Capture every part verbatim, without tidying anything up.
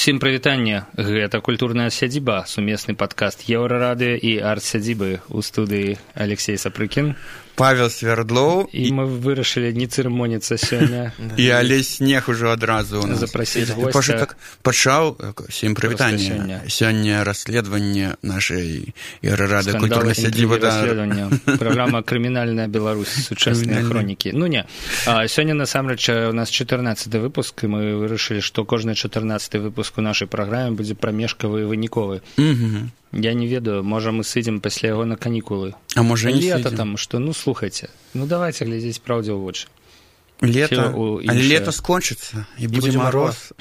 Усім прывітанне, гэта культурная сядзіба, сумесны падкаст Еўрарадыё і арт-сядзібы. У студыі Алексей Сапрыкін, Павел Свердлоў, і мы вырашылі не цырымоніцца сёння. І Алесь Снег ужо адразу у нас. Запрасіць гостя. Так пачаў, всім прывітанне. Сёння расследаванне нашай Еўрарадыё культурнай сядзібы. Расследаванне. Праграма «Крымінальная Беларусь. Сучасныя хронікі». Ну не, сёння насамрэч у нас чатырнаццаты выпуск, і мы вырашылі, што кожны чатырнаццаты выпуск у нашай праграме будзе прамежкавы і выніковы. Угу. Я не ведаю, можа мы сыдзем пасля яго на канікулы. А можа не лета сыдзем. Там, што, ну слухайце, ну давайте глядзець праўдзе ў вочы. Лето, але лето скончыцца, і будзе мароз.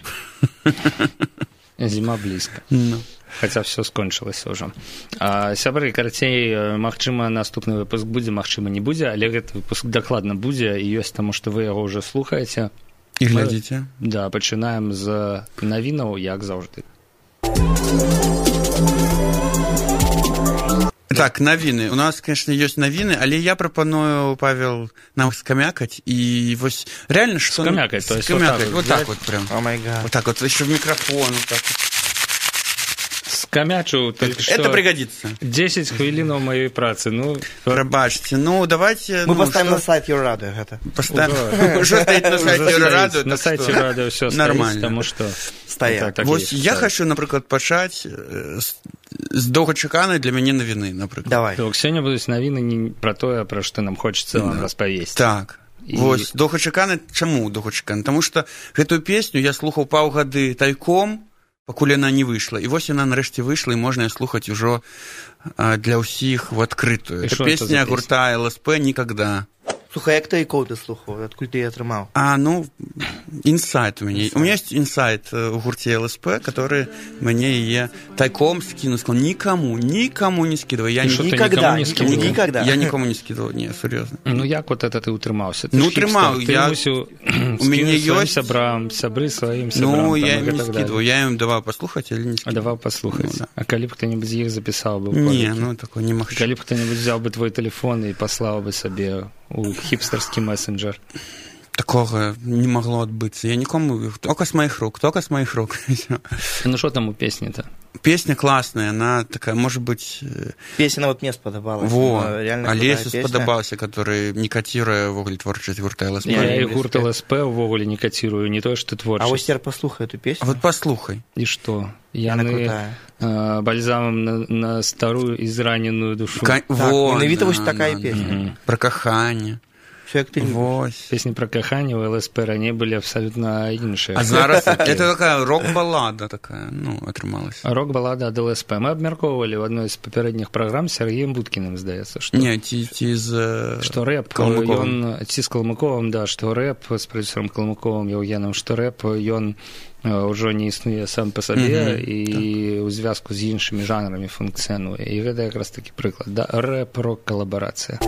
Зіма блізка. Ну. Хаця все скончылася ўжо. А, сябры, карацей, магчыма, наступны выпуск будзе, магчыма, не будзе, але гэты выпуск дакладна будзе, і ёсць таму, што вы яго ўжо слухаеце. І глядзіце. Мы, да, пачынаем з навінаў, як заўжды. Так, навіны. У нас, конечно, ёсць навіны, але я прапаную, Павел, нам скамякаць, і вось реально, што... Скамякаць, то есть скамякаць, вот так вот, вот так вот прям. О май гад. Вот так вот, еще в микрофон, вот так вот. Скамячу, только что... Это пригодится. десять хвилинов моей працы, ну... Пробачьте, ну, давайте... Мы ну, поставим что... на сайт Еўрарадыё гэта. Поставим. Уже стоит на сайте Еўрарадыё, на сайте Еўрарадыё все стоит, потому что... Стоят. Вось я хочу, напрыклад, пачаць з доўгачаканай для мяне навіны, напрыклад. Давай. Так, сёння будуць навіны не пра тое, пра што нам хочацца вам распавесці. Так. І... Вось, доўгачаканай, чаму доўгачаканай? Таму што гэтую песню я слухаў паўгады тайком, пакуль яна не выйшла. І вось яна нарэшце выйшла, і можна слухаць ужо для ўсіх в адкрытую. Это песня гурта эл эс пэ «Никогда». Слухай, як тайком ты слухаў? Адкуль ты її атрымаў? А, ну, инсайт у меня. У меня есть инсайт в гурте эл эс пэ, который мне ее тайком скинул. Сказал, никому, никому не скидывай. Я никогда, не скидывал. Никогда. Я никому не скидывал, не, серьезно. Ну, як вот это ты утрымаўся? Ну, утрымаў. Я... Мусіў у меня есть... сябрам, сябры своим сябрам. Ну, я им не скидывал. Я им давал послухать или не скидывал. А давал послухать. Ну, да. А коли бы кто-нибудь их записал бы? Не, ну, такое не махчу. Коли бы кто-нибудь взял бы твой телефон и послал бы себе у хипстерский мессенджер. Такого не могло отбыться. Я никому... Только с моих рук, только с моих рук. Ну, что там у песни-то? Песня классная, она такая, может быть... Песня вот мне сподобалась. Во, Олесю сподобался, который не котируе ввогуле творчасць гурта эл эс пэ. Я и гурт эл эс пэ ввогуле не котирую, не то, что творчасць. А вот теперь послухай эту песню. А вот послухай. И что? Яны э, бальзамом на, на старую израненную душу. Ка- так, во, менавіта да, вось такая да, песня. Да. Про каханне. Песни про каханне у эл эс пэ раней были абсолютно іншыя. А зараз это такая рок-баллада такая, ну, атрымалась. Рок-баллада ад эл эс пэ. Мы абмяркоўвалі в одной из папярэдніх праграм з Сергеем Будкіным, здаецца, што... Не, ці, ці з... Што рэп, ён... Ці з Калмыковым, да, што рэп, з прадзюсарам Калмыковым, Еўгенам, што рэп, ён ўжо не існуе сам па сабе, mm-hmm. і ў так. звязку з іншымі жанрамі функцыянуе. І гэта якраз такі прыклад, да, рэп-рок-калабарацыя.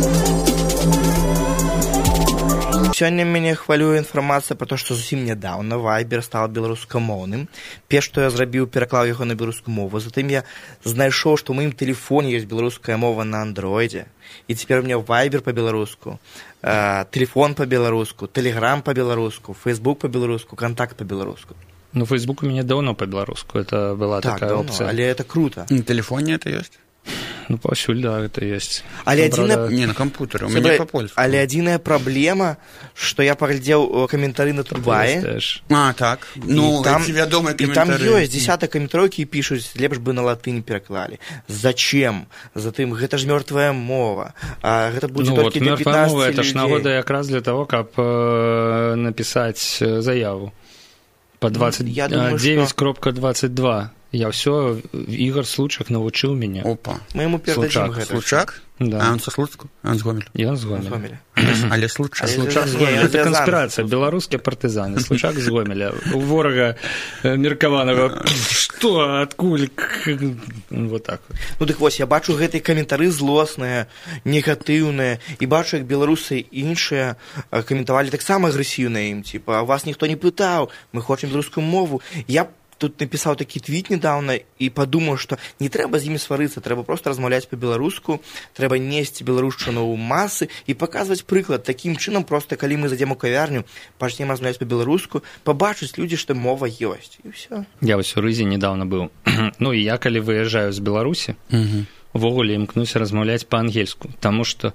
Сёння мяне хвалюе інфармацыя пра то, што зусім нядаўна Viber стаў беларускамоўным. Перш, што я зрабіў, пераклаў яго на беларускую мову. Затым я знайшоў, што ў маім тэлефоне ёсць беларуская мова на андроідзе. І цяпер у меня Viber па-беларуску, э, телефон па-беларуску, Telegram па-беларуску, Facebook па-беларуску, Контакт па-беларуску. Ну, Facebook у меня давно по-белоруску, это была так, такая давно, опция. Але это круто. На телефоне это есть? Ну, паўсюль, да, это есть. Але ну, адзіна... правда... Не, на компьютере, у меня по-польску. Але адзіная праблема, што я паглядзеў каментары на Трубае. А, так. Ну, там, эти вядомыя каментары. І там ёсць дзесятак каментароў, які пішуць, лепш бы на латынь пераклалі. Зачем? Затым, гэта ж мёртвая мова. А гэта будзе ну, толькі вот, для пятнадцати мова, людей. Это ж нагода якраз для того, каб э, написать заяву. По двадцать девять двадцать два. Я все, Игорь Случак научил меня. Опа. Мы ему передадим Случак. Случак? Да. А он со Слуцку? А он с Гомеля? И он с Гомеля. Але Случак. Случак з Гомеля. Это конспирация. Белорусские партизаны. Случак з Гомеля. У ворога меркаванага. Что? Откуль? Вот так вот. Ну, так вось, я бачу гэтыя каментары злосныя, негатыўныя, і бачу, як беларусы іншыя каментавалі таксама агрэсіўна ім, типа, вас ніхто не пытаў, мы хочам беларускую мову. Я тут написаў такі твіт недавно і падумаў, што не трэба з імі сварыцца, трэба проста размаўляць па-беларуску, трэба несці беларушчыну ў масы і паказваць прыклад. Такім чынам, проста калі мы зайдзем у кавярню, пачнем размаўляць па-беларуску, пабачыць людзі, што мова ёсць, і ўсё. Я вось у Рызе недавно быў. Ну і я, калі выязджаю з Беларусі, увогуле імкнуся размаўляць па-ангельску, таму што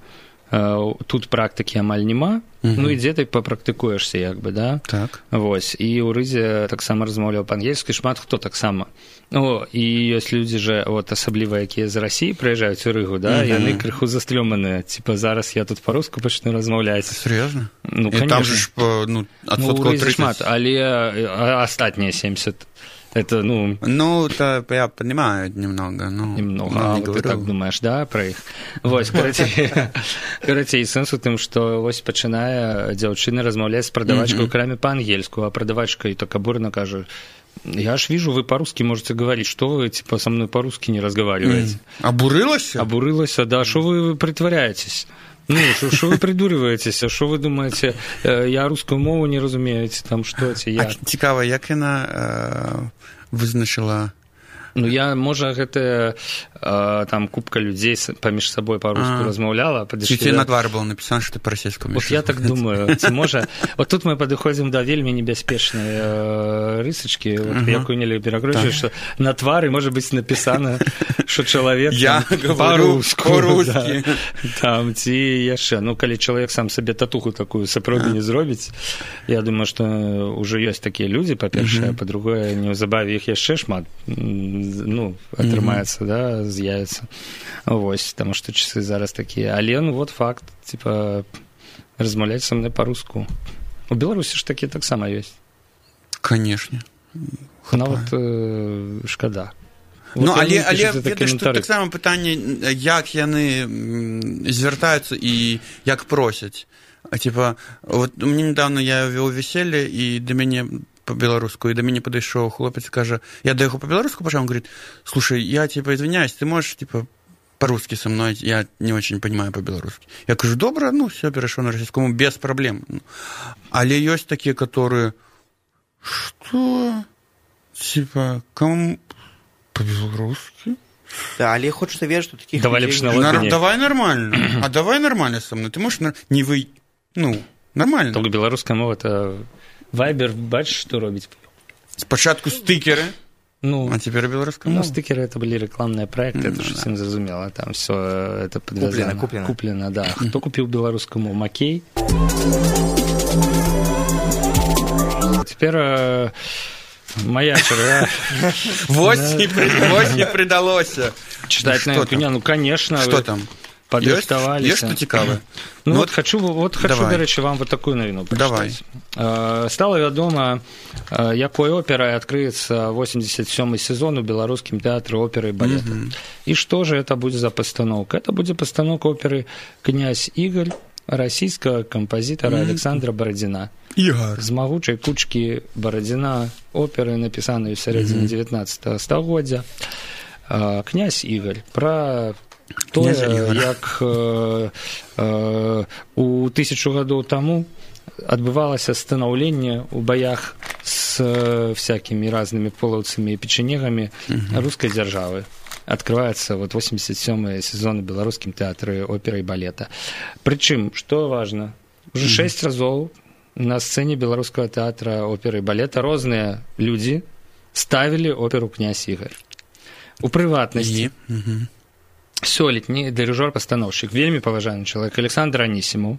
тут практыкі амаль няма, uh-huh. ну і дзе ты папрактыкуешся, як бы, да? Так. Вось, і ў Рызе таксама размаўляў па-ангельску, і шмат хто таксама. Ну, і ёсць людзі же, от, асабліва, якія з Расіі прыязджаюць у Рыгу, да, uh-huh. яны крыху застрёманыя, типа, зараз я тут па-руску пачну размаўляць. Серьёзна? Ну, і конечно. Там же ж, ну, адсоткаў тридцать. Ну, шмат, але астатнія семьдесят. Это, ну... Ну, то я понимаю немного, ну... Немного, а вот ты так думаешь, да, про іх? Вось, карацей, сэнс у тым, што вось пачынае дзяўчына размаўляць з прадавачкай у краме па-ангельску, а прадавачка і так абурна кажа: я ж вижу, вы по-русски можете говорить, что вы, типа, со мной по-русски не разговариваете. Обурылась? Обурылась, да, что вы притворяетесь? Ну, что вы придуриваетесь, а что вы думаете, я русскую мову не разумеете, там, что це, як? А цікаво, як яна э, вызначила... Ну, я, можа, гэта э, там купка людзей паміж сабой па-руску размаўляла. Ці тебе на твары было напісана, што ты па-расейску умеешь? Вот я так думаю. Ці можа... Вот тут мы падыходзім да вельмі небяспечнай э, рысачкі, вот, uh-huh. якую нельга перакручваць, што на твары можа быць напісана, што чалавек па-руску. Па-руску. Там, ці яшчэ. Ну, калі чалавек сам сабе татуху такую сапраўды не зробіць, я думаю, што ўжо ёсць такія людзі, па-першае, па-другое, неўзабаве іх яшчэ шмат, ну, атрымаецца, mm-hmm. да, з'явіцца. Вось, таму што часы зараз такія. Але, ну, вот факт, типа, размаўляць са мной па-руску. У Беларусі ж такі таксама ёсць. Канешне. Нават э, шкада. Вот, ну, але, але ведаеш, тут таксама пытанне, як яны звяртаюцца і як просяць. А, типа, вот мне недавно я вёў веселье, і да мяне по-белорусски, и до меня подошел хлопец, скажет, я до его по-белорусски пошел, он говорит: слушай, я, типа, извиняюсь, ты можешь, типа, по-русски со мной, я не очень понимаю по-белорусски. Я говорю: добро, ну, все, перешел на российскому, без проблем. Але есть такие, которые, что, типа, кому по-белорусски? Да, але хочется верить, что таких давай людей... Нар- давай нормально, а давай нормально со мной, ты можешь, не вы, ну, нормально. Только белорусская мова, это... Вайбер, бачиш, що робить? Спочатку стикери, ну, а тепер белорусская мова. Ну, стикеры это были рекламные проекты, это же всем зразумело, там все это подвязано. Куплено, куплено. Куплено, да. Кто купил белорусскую мову? Макей. Теперь э, моя черга. Вось не придалося. Читать на коня, ну, конечно. Что там? Падрыхтаваліся. Ёсць што цікавае? Ну, ну вот хочу, вот хочу, да рэчы, вам вот такую навіну прачытаць. Давай. Стала вядома, якой операй адкрыецца восемьдесят сёмы сезон у беларускім тэатры оперы і балета. Mm-hmm. І што же это будзе за пастаноўка? Это будзе пастаноўка оперы «Князь Игорь» расійскага кампазітара mm-hmm. Александра Барадзіна. Ігор. З магучай кучкі Барадзіна, оперы, напісанай у сярэдзіне mm-hmm. дзевятнаццатага стагоддзя. «Князь Игорь» пра тое, як э, э, у тысячу гадоў таму адбывалася станаўленне ў баях з э, всякімі разнымі полаўцамі і печенегамі uh-huh. рускай дзяржавы. Открываецца вот восемьдесят сёмы сезон у беларускім тэатры оперы і балета. Прычым, што важна, уже uh-huh. шэсць разоў на сцэне беларускага тэатра оперы і балета розныя людзі ставілі оперу «Князь Игорь». У прыватнасці uh-huh. сёлетні дырыжор-пастаноўшчык, вельмі паважаны чалавек Александр Анісімаў,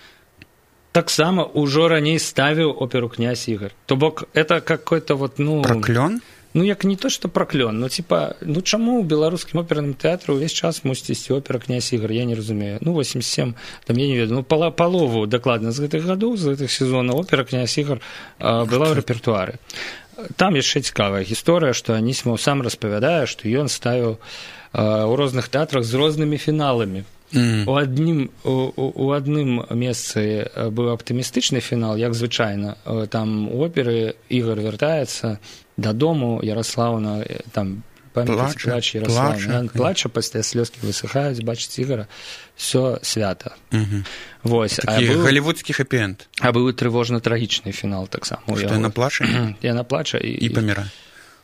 таксама ўжо раней ставіў оперу «Князь Игорь». То бок, это какой-то вот, ну... Праклён? Ну, як не то, што праклён, но, типа, ну, чаму ў беларускім оперным тэатру ўвесь час мусіць ісці опера «Князь Игорь», я не разумею. Ну, восемьдесят семь, там, я не ведаю, ну, пала, палову дакладна з гэтых гадоў, з гэтых сезонаў опера «Князь Игорь» а, была ў рэпертуары. Там яшчэ цікавая гісторыя, што Анісімаў сам распавядае, што ён ставіў у розных тэатрах з рознымі фіналамі. Mm. У, аднім, у, у адным месцы быў аптымістычны фінал, як звычайна. Там у оперы Ігор вяртаецца дадому, Яраслаўна, там, памятаеце, плач Яраслаўна. Плача, пасля слёзкі высыхаюць, бачыць Ігора, всё свята. Mm-hmm. Вось. Такі быў, галівудскі хэпі-энд. А быў трывожна-трагічны фінал таксама. Што яна плача? Яна плача і... І памірае.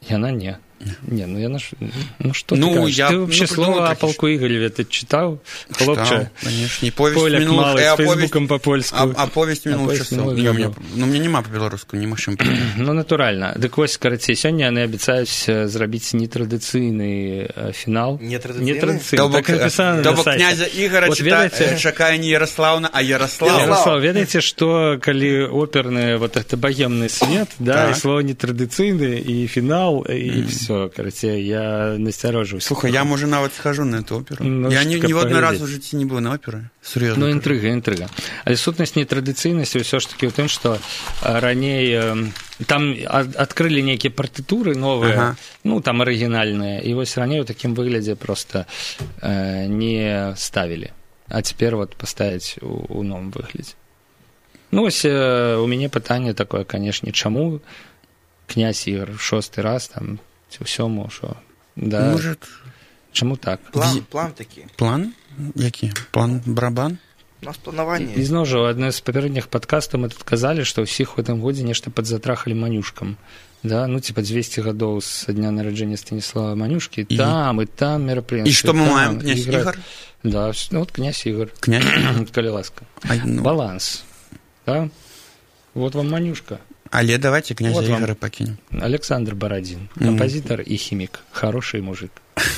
Яна не. Не, ну яна ж... Ну что ну, ты кажешь? Я, ты вообще ну, слово о полку Игореве ты читал? Хлопче? Конечно. И повесть Поляк минулых... малый, с фейсбуком по-польску. А, а повесть минулых часов. Не, мне, ну, мне нема по-беларуску, не машем. Ну, натуральна. Дык вось, карацей, сёння яны абяцаюць зрабіць нетрадыцыйны фінал. Нетрадыцыйны? Нетрадыцыйны. Так напісана на сайце. То бок князя Ігора вот, чита... чакае не Ярослаўна, а Ярослав. Ярослав, ведаеце, што калі оперны вот это богемны свет, да, так. І слово нетрадыцыйны, і фінал, і mm. все, карацей, я насцярожусь. Слухай, я, може, нават схожу на эту оперу. Ну, я ні, ні в один раз у житті не був на оперы. Серьезно. Ну, інтрыга, інтрыга. Але сутнасць нетрадыцыйнасці ўсё ж таки ў тым, што раней там адкрылі нейкія партытуры новыя, ага. Ну, там арыгінальныя, і вось раней у такім выглядзе проста э, не ставілі. А цяпер вот паставіць у, у новым выглядзе. Ну, вось э, у мяне пытанне такое, канешне, чаму князь Ігор шосты раз там ці ўсёму, што да. Может, чаму так? План, план такі. План? Які? План барабан? У нас планаванне. І зноў жа, у адной з папярэдніх падкастаў мы тут казалі, што ўсіх у гэтым годзе нешта падзатрахалі Манюшкам. Да, ну, типа, двести гадоў з дня нараджэння Станіслава Манюшкі. І... Там, і там мерапрыемствы. І што мы маем, князь Ігор? Да, ну, вот князь Ігор. Князь? Калі ласка. А, ну... Баланс. Да? Вот вам Манюшка. Але давайте князя вот Ігора пакінем. Александр Бородин, композитор mm. и химик. Хороший мужик.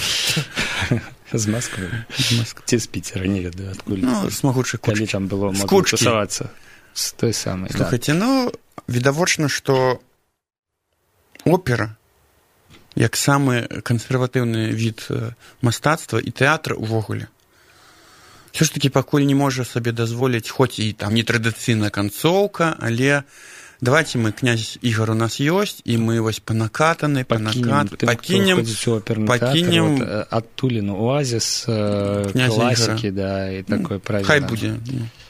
З Москвы. Ці з Пітера, не ведаю, адкуль. Ну, з могучай кучкі. Калі там было можна тусавацца. З той самай. Слухайте, ну, відавочна, што опера, як самы кансерватыўны від мастацтва і тэатра ўвогуле, ўсё ж такі пакуль не можа сабе дазволіць, хоць і там нетрадыцыйная канцоўка, але давайте мы, князь Ігор у нас ёсць, і мы вось панакатаны, панакат... пакінем, пакінем... Вот, адтуліну оазіс, класікі, да, і такой правільна. Хай будзе.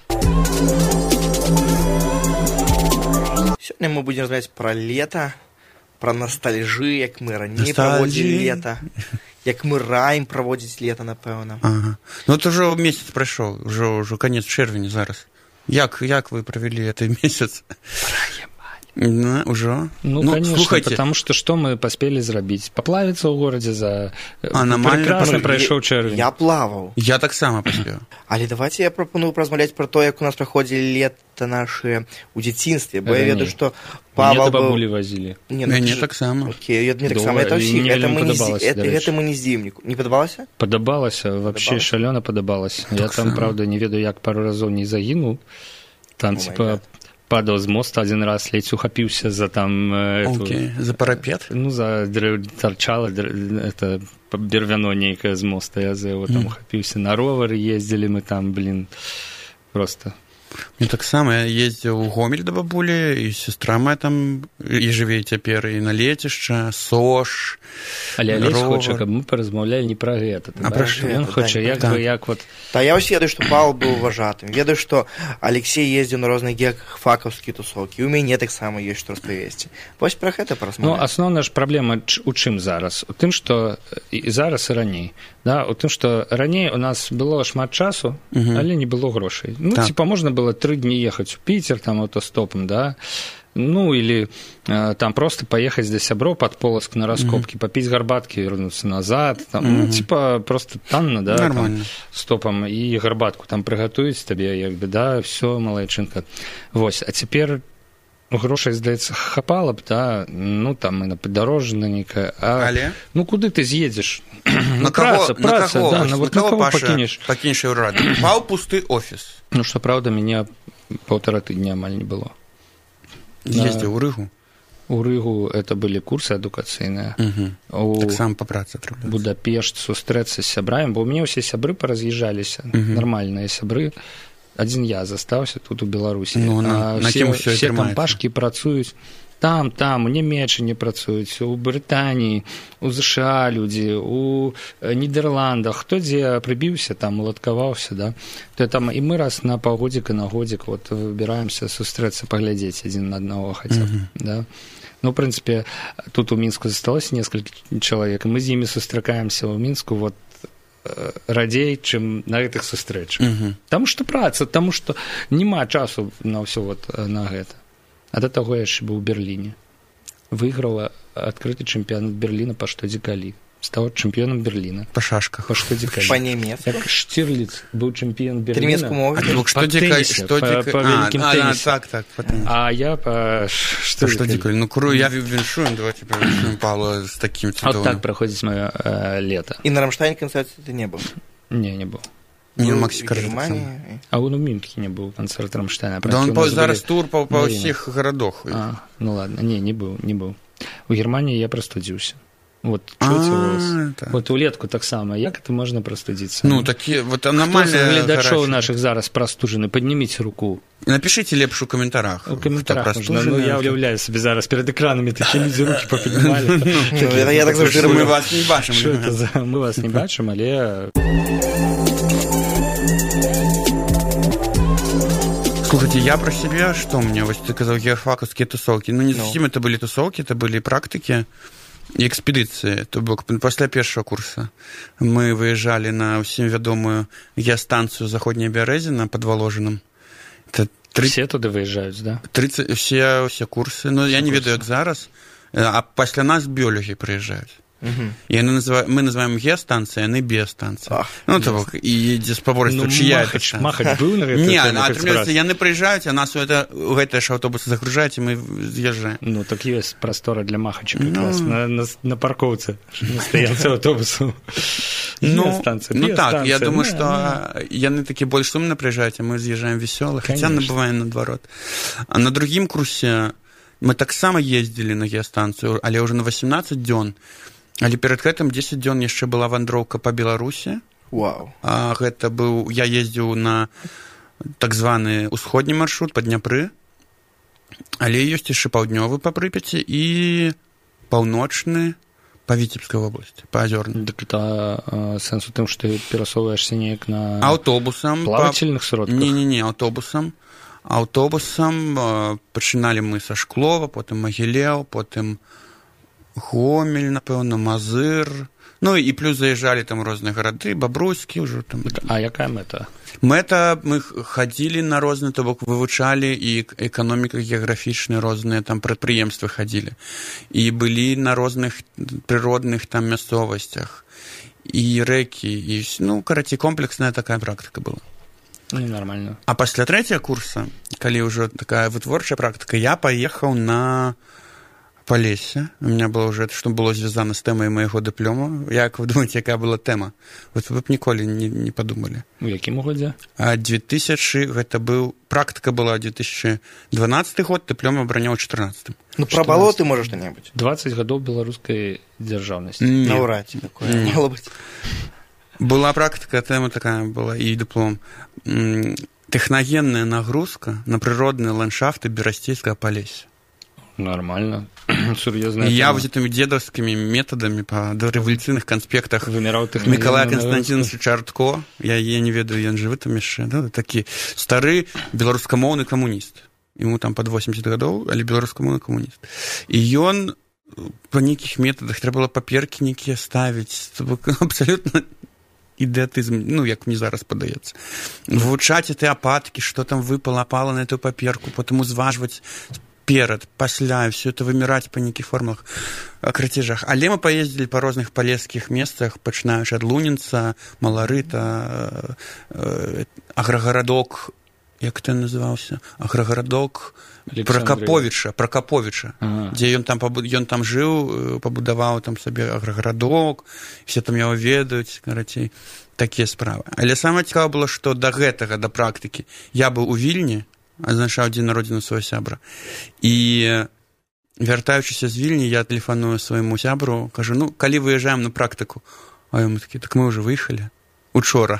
Сёння мы будзем размаўляць пра лета, пра ностальжы, як мы раней праводзілі лета, як мы раім праводзіць лета, напэўна. Ага. Ну, это ўжо месяц прайшоў, ўжо, ўжо канец чэрвеня зараз. Як, як вы провели этот месяц? Ну, уже. Ну, ну, конечно, слухайте. Потому что что мы поспели зрабіць? Поплавиться в городе за... Аномально. Прекрасно пройшоў чэрвень. Я плавал. Я так само поспел. Але давайте я пропоную поразмаўляць про то, як у нас проходили лето наши у дзяцінстве, бо я ведаю, что Павел был... бабулі возили. Не, ну, не так само. Окей, не так само. Это всіх. Это мы не это, это мы не здзіўніку. Не падабалася? Падабалася, вообще шалёна падабалася. Я там, правда, не ведаю, як пару разоў не загінуў. Там, типа... падаў з моста один раз, ледзь ухапіўся за там... Okay. Эту, за парапет? Ну, за торчало это бервяно нейкае з моста. Я за его там mm. ухапіўся. На ровары ездзілі мы там, блин, просто... Мне так само, я ездзіў у Гомель да бабулі, і сестра моя там і жыве цяпер, і на лецішча, Сош, але Алесь хоча, каб мы паразмаўлялі не пра гэта. А пра што? Ён хоча, як бы, як вот... Та я вось ведаю, што Павел быў важатым. Ведаю, што Алексей ездзіў на розныя геакфакаўскія тусовкі. У мяне таксама ёсць што распавесці. Вось пра гэта паразмаўляць. Ну, асноўная ж праблема у чым зараз? У тым, што і зараз і раней. Да, у тым, што раней у нас было шмат часу, угу. але не было грошай. Ну, так. Типа, можна было три дні ехаць у Пітер, там, аўтастопам, да, ну, или э, там просто поехать до сяброў под Полоцк на раскопки, mm-hmm. попить гарбатки, вернуться назад, там, mm-hmm. ну, типа, просто танно, да, там, стопом, и гарбатку там приготуюць табе, як бы, да, все, малайчынка. Вось, а цяпер грошай, здаецца, хапала б, да, ну, там, і на падарожжа нейкае, а, але? Ну, куды ты з'едзеш? На праца, кого, праца, на кого, да, на, вот на кого Паша, пакінеш? Пакінеш ўрад. Паў пусты офіс. Ну, што праўда, мяне паўтара тыдня амаль не было. Ездзіў у Рыгу? У Рыгу это былі курсы адукацыйныя. Угу. Так сам па працы трэба. Будапешт, сустрэцца з сябрамі, бо ў мяне ўсе сябры параз'язджаліся, угу. нармальныя сябры. Адзін я застаўся тут у Беларусі. Ну, на, а на все, все, все там пашкі працуюць. Там, там, у Нямеччыне працуюць, у Брытаніі, у ЗША людзі, у Нідерландах. Хто дзе прыбіўся, там, уладкаваўся, да? То там і мы раз на паўгодзіка, на годзік вот, выбіраемся сустрэцца, паглядзець адзін на аднаго хаця б, uh-huh. да? Ну, в принципе, тут у Мінску засталося некалькі чалавек, і мы з імі сустракаемся ў Мінску вот радзей, чым на гэтых сустрэчах. Uh-huh. Таму што праца, таму што няма часу на ўсё вот на гэта. А да таго я яшчэ быў у Берліне. Выйграла открытый чемпионат Берлина по что дикали. Стал чемпионом Берлина. По шашках. По что дикали. По-немецки. Как Штирлиц был чемпион Берлина. По-немецку мог. А, по теннисе. Что по, по великим а, теннисе. А, так, так. По а я по что по дикали. Ну, куру, я віншую, давайте повіншуем Павла с таким цудовым. Вот так проходит мое э, лето. И на Рамштайне концерте ты не был? Не, не был. Не, ну, Максим, в Германии. А он у Мюнхене был концерт Рамштайна. Да он по, зараз тур по, по всех городах. А, ну ладно, не, не был, не был. У Германии я простудился. Вот, чуете голос. Вот улетку так само. Як это можно простудиться? Ну, такие, вот аномальные глядачоў наших зараз простужены, поднимите руку. Напишите лепш у комментарях. У комментарях можно. Ну, я уявляю себе зараз перед экранами такие люди руки поподнимали. Я так завжди мы вас не бачим. Что это за... Мы вас не бачим, але... Слушайте, я про себя, что мне, вот ты сказал, геофаковские тусовки. Ну, не совсем это были тусовки, это были практики и экспедиции. То бок после первого курса мы выезжали на всем ведомую геостанцию Заходняя Бярезина под Воложином. Это тридцать... Все туда выезжают, да? тридцать... Все, все курсы. Ну, я не ведаю, как зараз. А после нас биологи приезжают. Угу. И они называют, мы называем геостанции, а не биостанция. Ах, ну, то бок, і спаборніцтва, ну, чия Махач, это Махач был на этой Не, а отрымліваецца, яны прыязджаюць, а нас у это, у гэтыя ж аўтобусы загружаюць, і мы з'язджаем. Ну, так есть простора для Махача как ну, раз на, на, на парковце, на стоянце аўтобусу. Ну, ну так, я думаю, што яны такі больш сумна прыязджаюць, а мы з'язджаем весёлы, хаця набываем наадварот. А на другім курсе мы таксама ездзілі на геастанцыю, але ўжо на восемнадцать дзён. Але перад гэтым дзесяць дзён яшчэ была вандроўка па Беларусі. Вау. А гэта быў, я ездзіў на так званы ўсходні маршрут па Дняпры, але ёсць яшчэ паўднёвы па Прыпяці і паўночны па Віцебскай вобласці, па Азёрнай. Дык это э, сэнс у тым, што ты перасоўваешся неяк на аўтобусам, плавательных па... сродках? Не-не-не, аўтобусам. Аўтобусам э, пачыналі мы са Шклова, потым Магілеў, потым Гомель, напэўна, Мазыр. Ну і плюс заязджалі там розныя гарады, Бабруйскі ўжо там. А якая мэта? Мэта, мы хадзілі на розныя, то бок вывучалі і эканоміка геаграфічныя розныя там прадпрыемствы хадзілі. І былі на розных прыродных там мясцовасцях. І рэкі, і, ну, карацей, комплексная такая практыка была. Ну, нормально. А пасля трэцяга курса, калі ўжо такая вытворчая практыка, я паехаў на Полесье. У меня было уже, что было связано с темой моего диплома. Як вы думаете, какая была тема? Вот вы бы николи не, не подумали. У якім годзе? А две тысячи, это был, практика была две тысячи двенадцатый год, диплом оборонял в четырнадцатом. Ну, про болоты, может, что-нибудь? двадцать годов белорусской державности. Наврать, такое не могло быть. Была практика, тема такая была, и диплом. Техногенная нагрузка на природные ландшафты Беростейского Полесья. Нормально. Серьезная я вот этими дедовскими методами по дореволюционных конспектах вымирал Миколая Константиновича Чартко, я, я не ведаю, он живы там еще, да, такие старый белорусскомовный коммунист. Ему там под восемьдесят годов, але белорусскомовный коммунист. И он по неких методах, треба было паперки некие ставить, абсолютно ідыятызм, ну, як мне зараз падаецца. Вывучаць эти ападкі, что там выпало, опало на эту паперку, потом узважваць перад, пасля, все это вымирать по неких формах, крацежах. Але мы поездили по розных полесских местах, пачынаючы ад Лунінца, Маларыта, э, аграгарадок, як это называўся? Аграгарадок Прокоповича, Прокоповича, ага. Дзе ён там, ён там жыў, пабудаваў там сабе аграгарадок, все там яго ведаюць, карацей, такія справы. Але самае цікавае было, што да гэтага, да практыкі, я быў у Вільні, азначаў дзень народзіны свайго сябра. І вяртаючыся з Вільні, я тэлефаную свайму сябру, кажу, ну, калі выязджаем на практыку? А ён такі, так мы ўжо выехалі. Учора.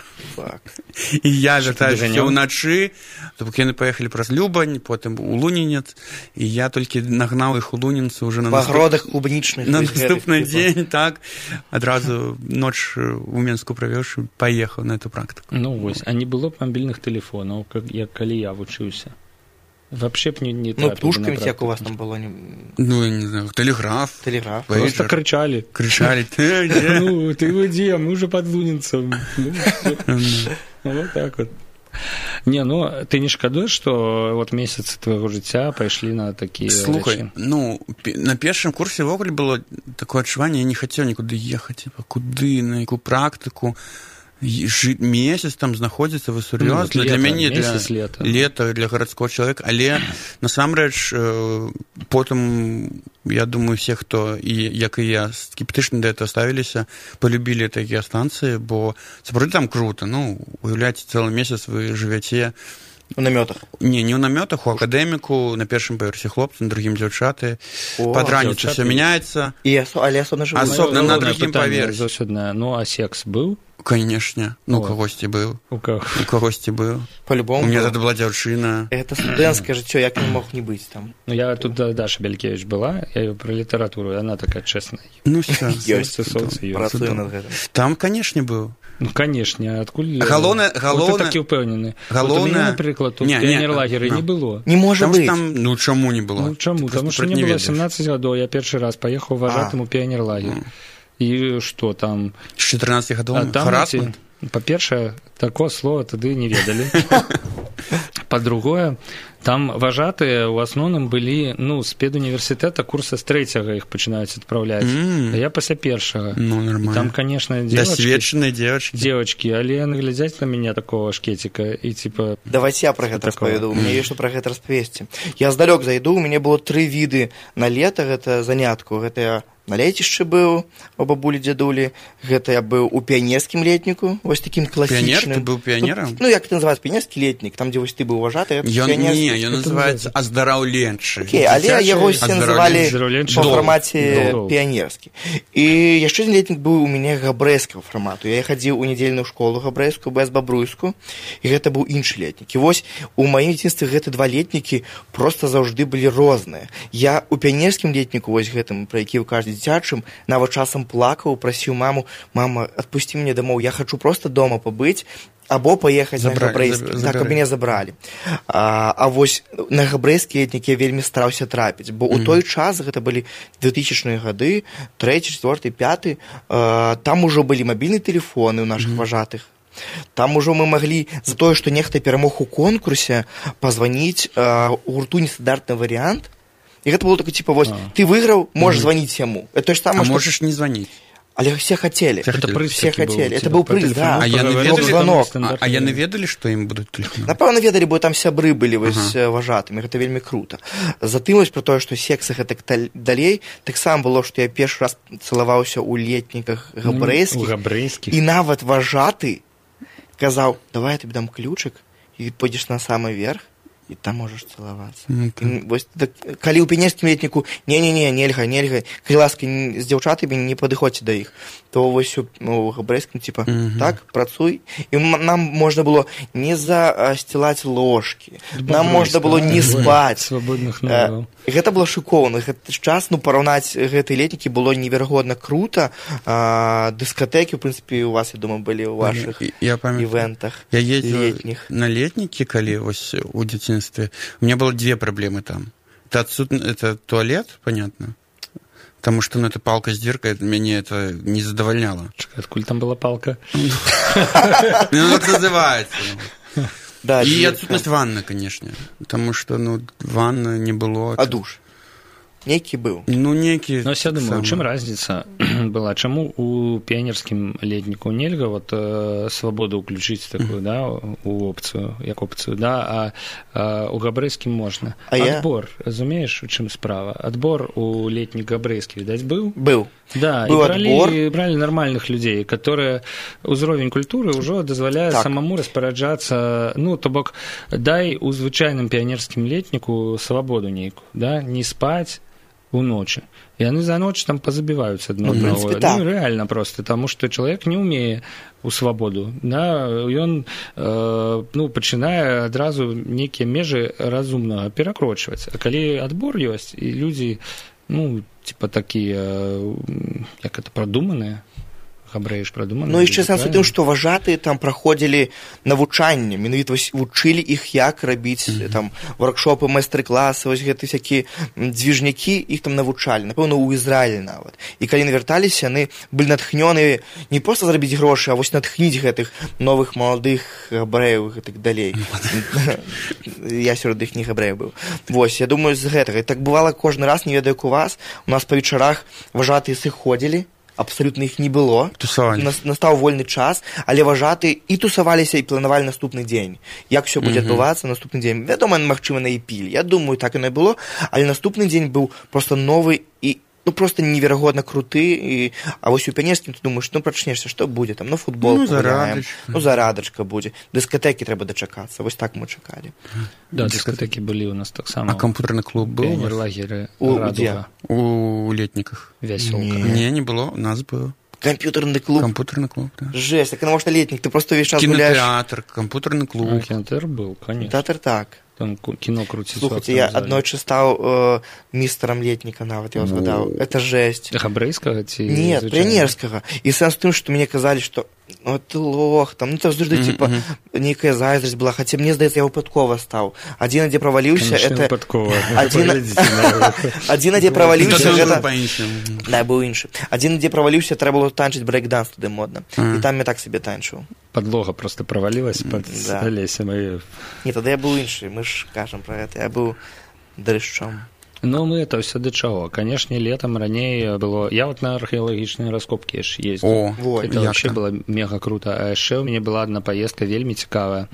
І я вяртаюся ўначы, то бок яны паехалі праз Любань, потым у Лунінец, і я толькі нагнаў іх у Лунінцу уже на наступ... клубнічных на наступны дзень, так, адразу ноч у Менску правёўшы, паехаў на эту практыку. Ну вось, а не было б мабільных тэлефонаў, як калі я вучыўся. Вообще б не, не ну, птушками як у вас там было? Не... Ну, я не знаю, телеграф. Телеграф. Просто кричали. Кричали. Ты где? Ну, ты где? Мы уже под Лунинцем. Вот так вот. Не, ну, ты не шкадуеш, што вот месяцы твайго жыцця пайшлі на такія Слухай, рэчы? Ну, на першым курсе ўвогуле было такое адчуванне, я не хацеў нікуды ехаць, типа, куды, на якую практыку, жыць месяц там знаходзіцца, вы сур'ёзна, ну, для мяне, для лета. лета, для гарадскога чалавека, але насамрэч потым, я думаю, все, хто і як і я скептычна да этого ставіліся, полюбілі такія станцыі, бо сапраўды там круто, ну, уяўляеце, цэлы месяц вы жывяце у намётах. Не, не ў намётах, у акадэміку, на першым паверсе хлопцы, на другім дзяўчаты. Пад раніцу все мяняецца. І асо, але асобна жыву. Асобна на другім паверсе. Заўсёдна. Ну, а секс быў? Конечно. Ну, у кагосьці быў. У каго? У кагосьці быў. По-любому. У меня тады была дзяўчына. Это студэнцкае жыццё, як не мог не быць там. Ну, я тут Даша Белькевич была, я про літаратуру, яна такая честная. Ну, все. Ёсць. Працуе над гэтым. Там, конечно, быў. Ну, конечно, адкуль... Галоўнае... Вот ты такі ўпэўнены. Галоўнае... Вот у мяне, напрыклад, у піянерлагеры не было. Не можа быць. Там, ну, чаму не было? Ну, чаму? Таму што мне было семнадцаць гадоў, я першы раз паехаў вважатым у піянерлагер. І што там... З чатырнаццаці гадоў? Харасмент? Па-першае, такое слова тады не ведалі. Па-другое, там вважатыя ў асноўным былі, ну, з педуніверсітэта курса з трэцяга іх пачынаюць адпраўляць. Mm. А я пасля першага. Ну, нормально. І там, конечно, девочки... Досведчаныя девочки. Девочки, але яны глядзяць на мяне такого шкетика і типа... Давайте я про гэта распавяду. У мяне ёсць што пра гэта распавесці. Я здалёк зайду, у мяне было тры віды на лета гэта занятку. Гэта я на лецішчы быў у бабулі дзядулі, гэта я быў у піянерскім летніку, вось такім класічным. Піянер? Ты быў піянерам? Ну, ну як это называецца, піянерскі летнік, там, дзе вось ты быў вважаты, это ён, піянерскі. Не, ён называецца аздараўленчы. Окей, але яго все называлі па фармаце піянерскі. І яшчэ адзін летнік быў у мяне габрэйскага фармату. Я хадзіў у нядзельную школу габрэйскую, бэзбабруйскую, і гэта быў іншы летнік. І вось у маім дзяцінстве гэты два летнікі проста заўжды былі розныя. Я у піянерскім летніку, вось гэтым, пра які вы кажаце, дзіцячым, нават часам плакаў, прасіў маму: мама, адпусці мяне дамоў, я хачу проста дома пабыць, або паехаць на габрэйскі, так, каб мяне забралі. А, а вось на габрэйскі летнік я вельмі стараўся трапіць, бо ў той час, гэта былі двухтысячныя гады, трэці, чвёрты, пяты, там ужо былі мабільныя тэлефоны ў нашых вважатых. Там ужо мы маглі за тое, што нехта перамог у конкурсе, пазваніць гурту «Нестандартны варыянт». И это было такое, типа, вот, а. ты выиграл, можешь mm-hmm. звонить ему. Это то же самое, а что... можешь не звонить. Але все хотели. Все, это хотели. все хотели. Был, это был прыз, да. А яны ведалі, звонок. А, а яны ведалі, што ім будуць тэлефонаваць? Напэўна, ведалі, бо там сябры былі вось ага. вважатымі. Гэта вельмі круто. Затым вось пра тое, што секс гэтак далей, таксама было, што я першы раз цалаваўся ў летніках габрэйскіх. У габрэйскіх. І нават вважаты казаў: давай я тобі дам ключик, і пойдзеш на самы верх, і там можаш цалавацца. Okay. Вось, так, калі ў піянерскім летніку не-не-не, нельга, нельга, калі ласка, з дзяўчатамі не падыходзьце да іх, то вось у ну, габрэйскім, типа, mm-hmm. так, працуй. І нам можна было не засцілаць ложкі, нам можна было не спаць. Свабодных ногаў. Гэта было шыкоўна. Гэты час, ну, параўнаць гэтыя летнікі было неверагодна крута. А, дыскатэкі, в прынцыпе, у вас, я думаю, былі ў вашых я памят... івентах. Я ездзіў на летнікі, калі вось у дзяцінстве. У меня было две проблемы там. Это, отсут... это туалет, понятно, потому что, ну, это палка с дыркой, меня это не задовольняло. Чекай, откуда там была палка? Ну, так называется. Да, и дырка. отсутность ванны, конечно, потому что, ну, ванны не было. А душ? Некі быў. Ну, некі... Ну, я думаю, у чым разница была? Чаму у піянерскім летніку нельга вот э, свабоду ўключыць такую, да, у опцыю, як опцыю, да, а, а у габрэйскім можна. А Адбор, я... разумееш, у чым справа? Адбор у летнік габрэйскі, відаць, быў? Быў. Да, быў і бралі, адбор. бралі нормальных людзей, которые ўзровень культуры ўжо дазваляе так. самому распараджацца, ну, то бок, дай у звычайным піянерскім летніку свабоду нейку, да, не спаць у ночи. И они за ночь там позабиваются одно ну, одного. Принципе, ну, реально просто, потому что человек не умее у свободу, да, и он, э, ну, пачынае адразу некие межи разумного перакрочваць. А калі отбор ёсць, и люди, ну, типа такие, как это, продуманные, габрэі ж прадуманы. Ну, яшчэ сэнс у тым, што важатыя там праходзілі навучанне, менавіта вучылі іх, як рабіць mm-hmm. там воркшопы, майстар-класы, вось гэты всякія дзвіжнікі, іх там навучалі, напэўна, у Ізраілі нават. І калі навярталіся, яны былі натхнёныя не проста зарабіць грошы, а вось натхніць гэтых новых маладых габрэяў і гэтых далей. Я сярод іх не габрэяў быў. Вось, я думаю, з гэтага. І так бывала кожны раз, не ведаю, як у вас, у нас па вечарах важатыя сыходзілі, абсалютна іх не было. Настаў вольны час, але важатыя і тусаваліся, і планавалі наступны дзень. Як усё будзе адбывацца наступны дзень. Вядома, магчыма, на і пілі. Я думаю, так яно і было, але наступны дзень быў проста новы і ну, просто неверагодна круты, і, а вось у піянерскім ты думаеш, ну, прачнешся, што будзе там, ну, футбол ну, пагуляем, ну, зарадачка будзе, дыскатэкі трэба дачакацца, вось так мы чакалі. Да, дыскатэкі былі ў нас таксама. А камп'ютэрны клуб быў? Піянер-лагеры Радуга. У летніках? Вясёлка. Не, не было, у нас быў. Камп'ютэрны клуб? Камп'ютэрны клуб, так. Жесть, так навошта летнік, ты просто увесь час гуляеш. Кинотеатр, камп'ютэрны клуб. А, кинотеатр был, конечно. Кинотеатр так. Там кино крутится. Слухайте, я аднойчы стаў э, містерам летніка нават, я згадаў. Это жесть. Габрэйскага ці? Нет, піянерскага. І сэнс у тым, што мне казалі, што ну, ты лох, там, ну, это заўжды, типа, нейкая зайздрасць была, хаця мне, здаецца, я выпадкова стаў. Адзін, дзе праваліўся, это... выпадкова. Адзін, дзе праваліўся, гэта... Да, быў іншы. Адзін, дзе праваліўся, трэба было танчыць брейк-данс туды модна. І там я так себе танчыў. Подлога просто провалилась под Олесем. И... Не, тогда я был инший, мы ж кажем про это, я был дрыщом. Ну, мы это все до чего. Конечно, летом ранее было... Я вот на археологичные раскопки ездил. О, вот. Это вообще было мега круто. А еще у меня была одна поездка вельми цікавая.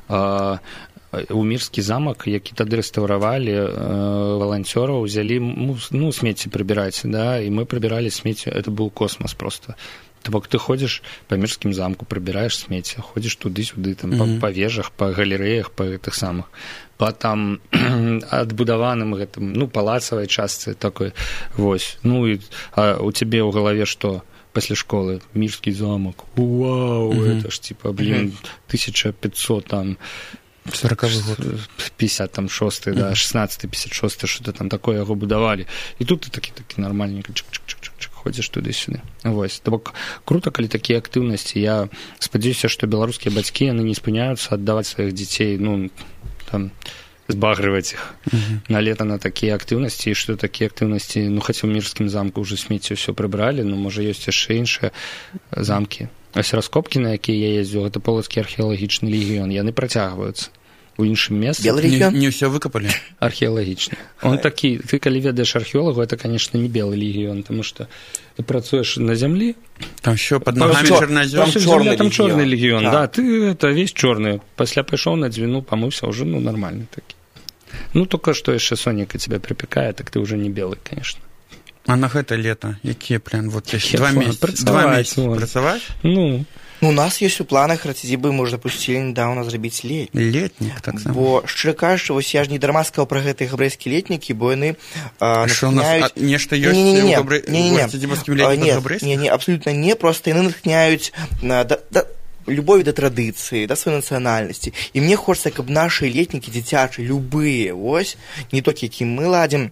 У Мірскі замак, які тады рэстаўравалі, валанцёраў узялі, ну, смецці прыбіраць, да, і мы прыбіралі смецці, это быў космос просто. То бок ты ходзіш па Мірскім замку, прыбіраеш смецце, ходзіш туды-сюды, там, mm-hmm. па, па вежах, па галерэях, па гэтых самых, па там адбудаваным гэтым, ну, палацавай частцы такой, вось. Ну, і а у цябе ў галаве што? Пасля школы, Мірскі замак, вау, mm-hmm. это ж, типа, блин, тысяча пятьсот там, сороковы год. пятьдесят шесты, да, шестнадцатый, пятьдесят шесты, что-то там такое яго будавалі. І тут ты такі-такі нармальненько чик-чик-чик-чик ходзіш туды-сюды. Вось. То бок круто, калі такія актыўнасці. Я спадзяюся, што беларускія бацькі, яны не спыняюцца аддаваць сваіх дзяцей, ну, там, збагрываць іх uh-huh. на лета на такія актыўнасці, і што такія актыўнасці, ну, хаця ў Мірскім замку ўжо смецце ўсё прыбралі, ну, можа, ёсць яшчэ іншыя замкі. Ось раскопкі, на якія я ездзіў, гэта Полацкі археалагічны легіён, яны працягваюцца у іншым месцы. Белы легіён? Не, не ўсё выкапалі. Археалагічны. Он такі, ты калі ведаеш археолагу, это, конечно, не белы легіён, потому что ты працуеш на зямлі. Там що, пад ногамі чорназём? Там чорны там чорны легіён, да, ты это весь чорны. Пасля пайшоў на дзвіну, памыўся, уже, ну, нормальны такі. Ну, только што яшчэ сонейка тебя припекае, так ты уже не белый, конечно. А на гэта лето якія план? Вот два месяца. Два месяца працаваць? Ну, у нас есть у планах рацидзібы мы уже запустили недавно зрабіць летнік. Летнік, так само. Бо, шчыра кажучы, вось я ж не дарма сказаў пра гэтыя габрэйскія летнікі, бо яны а, натхняюць... А нешта ёсць у рацидзібаўскім летніку габрэйскім? Не, не, абсолютно не, просто яны натхняюць на... Да, да, любові да традыцыі, да сваёй нацыянальнасці. І мне хочацца, каб нашы летнікі дзіцячыя, любыя, вось, не толькі які мы ладзім,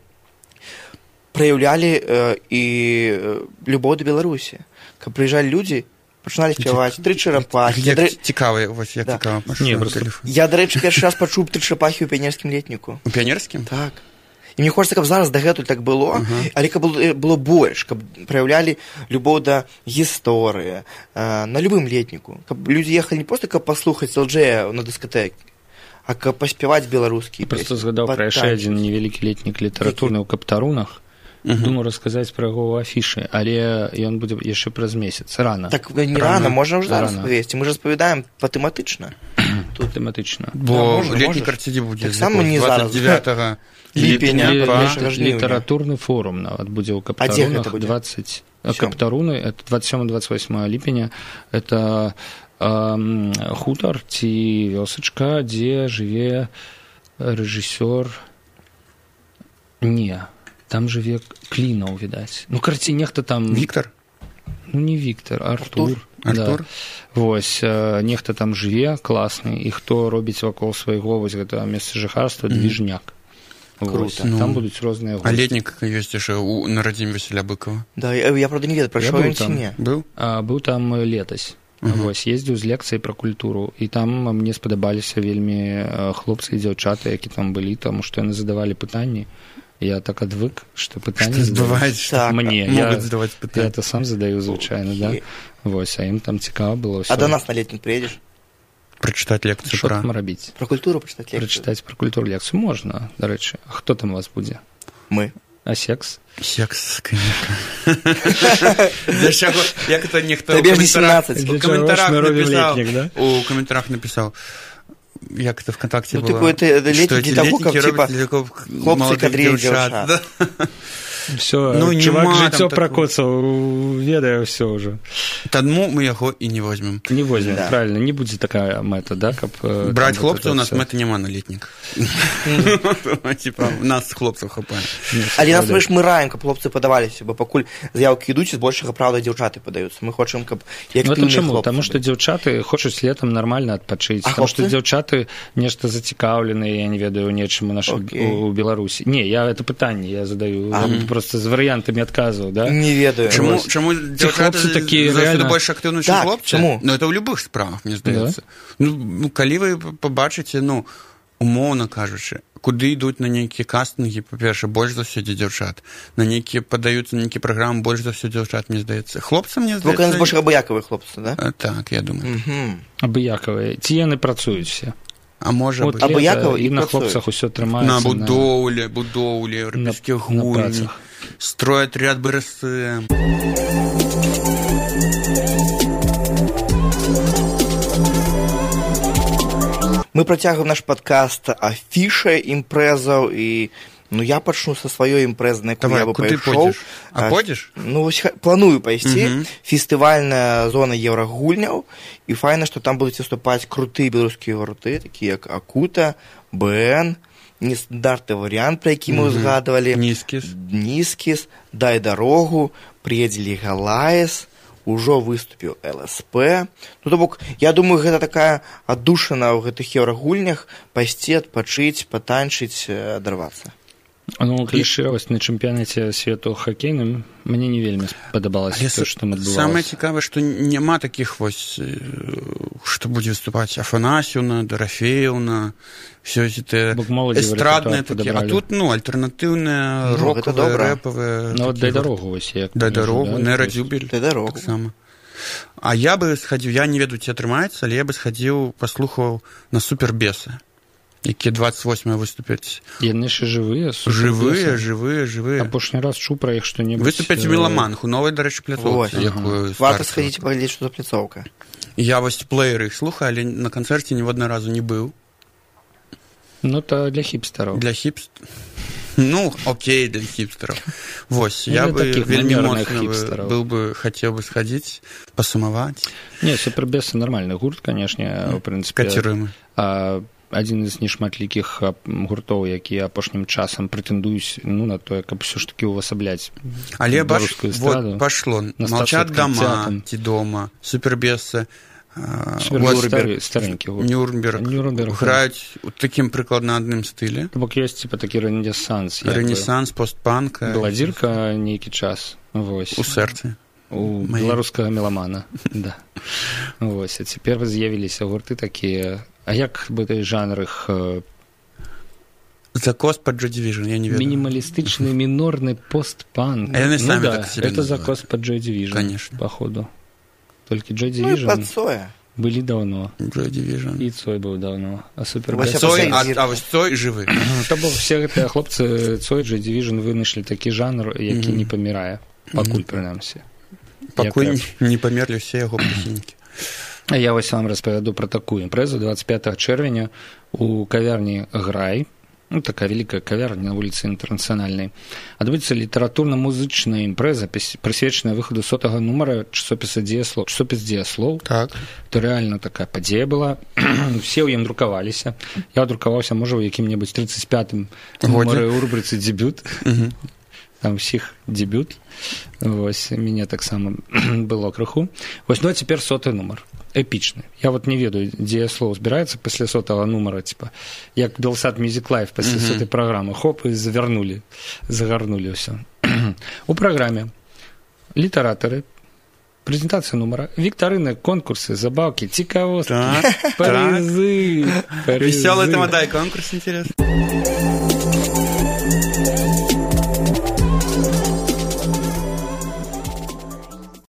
праяўлялі э, і любоў да Беларусі. Каб прыязджалі людзі, пачыналі спяваць тры чарапахі. Як др... цікавы, вось, як да. Цікава. Не, просто... Я, дарэчы, першы раз пачуў тры чарапахі ў піянерскім летніку. У піянерскім? Так. І мне хочацца, каб зараз дагэтуль так было, uh-huh. але каб было, было больш, каб праяўлялі любоў да гісторыі, э, на любым летніку. Каб людзі ехалі не проста, каб паслухаць эл-джея на дыскатэкі, а каб паспяваць беларускі песні. Просто згадаў пра яшчэ адзін невялікі летнік літаратурны ў Каптарунах. Uh-huh. Думаю расказаць пра яго ў афішы, але ён будзе яшчэ праз месяц, рана. Так не рана, можна ўжо зараз павесці. Мы ж распавядаем па-тэматычна. Тут тэматычна. Бо да, летнік рацидзіб будзе так само не зараз. двадцать девятого ліпеня. Літаратурны форум нават будзе ў Каптарунах. двадцать Каптаруны, это двадцать седьмое двадцать восьмое ліпеня. Это эм, хутар ці вёсачка, дзе жыве рэжысёр. Не. Там жыве Клінаў, відаць. Ну, карці, нехта там... Віктор? Ну, не Віктор, Артур. Артур? Да. Вось, э, нехта там жыве класны, і хто робіць вакол свайго вось гэтага месца жыхарства, движняк. Вось, ну, там будуць розныя госці. А летнік ёсць яшчэ ў нарадзіме Васіля Быкова. Да, я, я правда не ведаю, прайшоў ён ці не. Быў? А, быў там летась. Uh-huh. Вось, ездзіў з лекцыяй пра культуру, і там мне спадабаліся вельмі хлопцы і дзяўчаты, які там былі, таму што яны задавалі пытанні. Я так адвык, што пытанні задаваць так, мне. Могуць задаваць пытанні. Я это сам задаю, звычайна, да? Вось, а ім там цікава было ўсё. А до нас на летнік приедзеш? Прачытаць лекцыю пра... Што там рабіць? Пра культуру пачытаць лекцыю? Прачытаць пра культуру лекцыю можна, дарэчы. А хто там у вас будзе? Мы. А секс? Секс, конечно. Для чаго? Як это ніхто ў каментарах напісаў, у каментарах напісаў, як это ВКонтакте было, ну, ты, летнік для таго, каб, типа, хлопцы, кадрі, дзяўчат. Все, ну, чувак жыццё пракоцаў, ведае ўсё ўжо. Таму мы яго і не возьмем. Не возьмем, да. Правильно, не будзе такая мэта, да, каб... Браць хлопцаў у нас мэта няма на летнік. Типа, нас хлопцаў хапае. Але нас, видиш, мы раем, каб хлопцы падаваліся, бо пакуль заявкі ідуць, збольшага, правда, дзяўчаты падаюцца. Мы хочам, каб актыўныя хлопцы. Ну, таму што дзяўчаты хочуць летам нармальна адпачыць. Таму што дзяўчаты нешта зацікаўленыя, я не ведаю, нечым у Беларусі. Не, я это пытанне, я задаю просто з варыянтамі адказаў, да? Не ведаю. Чаму, чаму дзяўчаты заўсёды больш актыўныя, чым хлопцы? Чаму? Ну, это ў любых справах, мне здаецца. Ну, калі вы пабачыце, ну, умоўна кажучы, куды ідуць на нейкія кастынгі, па-перша, больш за ўсё дзяўчат. На нейкія падаюцца на нейкія праграмы, больш за ўсё дзяўчат, мне здаецца. Хлопцы, мне здаецца... Только больш абыякавыя хлопцы, да? Так, я думаю. Абыякавыя. Ці яны працуюць все? А можа быць. І на хлопцах усё трымаецца. На будоўле, будоўле, еўрапейскіх гульні. Стройотряд Бэ Эр Эс Эм. Мы працягваем наш падкаст афіша імпрэзаў і ну я пачну са сваёй імпрэзы, на якую я бы пайшоў. А пойдзеш? Ну вось планую пайсці. Uh-huh. Фестывальная зона еўрагульняў, і файна, што там будуць выступаць крутыя беларускія гурты, такія як Акута, БН, нестандартны варыянт, пра які мы ўзгадвалі. Нізкіс. Нізкіс, Дай дарогу, Приедзелі Галаес, ужо выступіў Эл Эс Пэ. Ну, то бок, я думаю, гэта такая аддушына ў гэтых еўрагульнях, пайсці, адпачыць, патанчыць, адарвацца. Ну, клішыраваць на чэмпіянаце свету хакейным мне не вельмі падабалася то, што там адбывалася. Самае цікавае, што няма такіх вось, што будзе выступаць Афанасьеўна, Дарафеевна, все эти эстрадныя такія. А тут, ну, альтэрнатыўныя, ну, рокавыя, рэпавыя. Ну, вот Дай дарогу вось як. Дай дарогу, Нера Дзюбель. Дай дарогу. Таксама. А я бы схадзіў, я не ведаю, ці атрымаецца, але я бы схадзіў, паслухаў на Супербесы, якія двадцать восьмае выступяць. Яны яшчэ жывыя? Жывыя, жывыя, жывыя. Апошні раз чуў пра іх што-небудзь. Выступяць у Меламанах, у новай, дарэчы, пляцоўцы. Ага. Варта схадзіць і паглядзець, што за пляцоўка. Я вось плееры іх слухаю, але на канцэрце ні в адной разу не быў. Ну, то для хіпстараў. Для хіпстараў. Ну, окей, для хіпстараў. Вось, ну, я бы вельмі моцна был бы, хацеў бы схадзіць, пасумаваць. Не, Супербесы нармальны гурт, канешне, у прынцыпе. Каціруемы. А адзін з нешматлікіх гуртоў, якія апошнім часам прэтэндуюць, ну, на тое, каб усё ж такі ўвасабляць. Але бач, вот пашло. Молчат дома, ці дома, Супербесы. Нюрнберг, старенькі гурт. Нюрнберг. Нюрнберг. Граюць у такім прыкладна адным стылі. Бок ёсць, типа, такі рэнесанс. Рэнесанс, постпанк. Баладзірка нейкі час. Вось. У сэрцы. У беларускага меламана. Да. Вось. А цяпер з'явіліся гурты такія. А як бы той жанр іх... Закос под Joy Division, я не ведаю. Мінімалістычны, мінорны постпанк. А яны самі ну, так себе это закос под Joy Division. Конечно. Походу. Только Joy Division... Ну, и под Цоя. Были давно. Joy Division. И Цой был давно. А Супербесы... Цой, а, а вось Цой жывы. То бок все гэтыя хлопцы Цой, Joy Division вынайшлі такі жанр, які mm-hmm. не памірае. Пакуль, mm-hmm. прынамсі. Пакуль не, не памерлі ўсе яго прыхільнікі. Я вось вам распавяду пра такую імпрэзу двадцать пятого чэрвеня у кавярні Грай, ну, такая вялікая кавярня на вуліцы Інтэрнацыянальнай, адбудзецца літаратурна-музычная імпрэза, прысвечаная выхаду сотага нумара часопіса «Дзеяслоў». Часопіс «Дзеяслоў». Так. То рэальна такая падзея была. Все ў ім друкаваліся. Я друкаваўся, можа, у якім-небудзь тридцать пятым нумары ў рубрыцы «Дзебют». там ўсіх дебют. Вось, мяне таксама было крыху. Вось, ну а цяпер соты нумар. Эпічны. Я вот не ведаю, дзе слоў збіраецца пасля сотага нумара, типа, як Белсат Music Live пасля mm-hmm. сотай праграмы. Хоп, і завярнулі, загарнулі ўсё. У праграме літаратары, прэзентацыя нумара, віктарыны, конкурсы, забаўкі, цікавосткі, так, прызы, так. Весёлый тамадай конкурс, интересно.